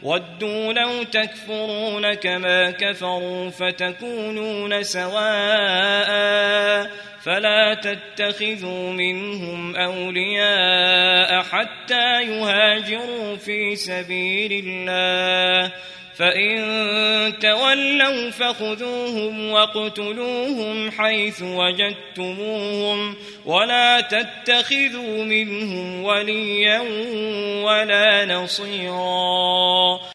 ودوا لو تكفرون كما كفروا فتكونون سواء فلا تتخذوا منهم أولياء حتى يهاجروا في سبيل الله فإن تولوا فخذوهم واقتلوهم حيث وجدتموهم ولا تتخذوا منهم وليا ولا نصيرا.